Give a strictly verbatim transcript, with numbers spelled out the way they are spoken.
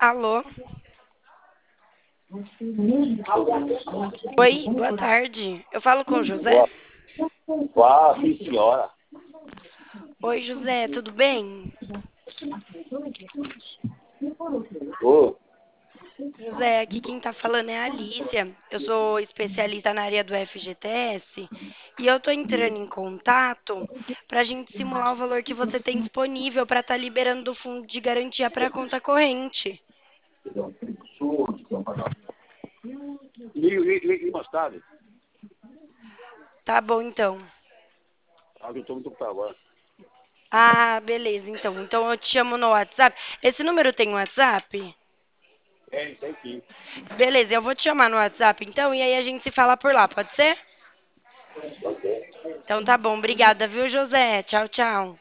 Alô? Oi, boa tarde. Eu falo com o José? Boa, boa, sim, senhora. Oi, José, tudo bem? Ô, José, aqui quem tá falando é a Alicia. Eu sou especialista na área do F G T S e eu tô entrando em contato pra gente simular o valor que você tem disponível para estar liberando do fundo de garantia para a conta corrente. liga, liga, liga mais tarde. Tá bom, então. Ah, eu tô muito ocupado agora. Ah, beleza, então. Então eu te chamo no WhatsApp. Esse número tem WhatsApp? Tem, tem sim. Beleza, eu vou te chamar no WhatsApp então e aí a gente se fala por lá, pode ser? Então tá bom, obrigada, viu, José? Tchau, tchau.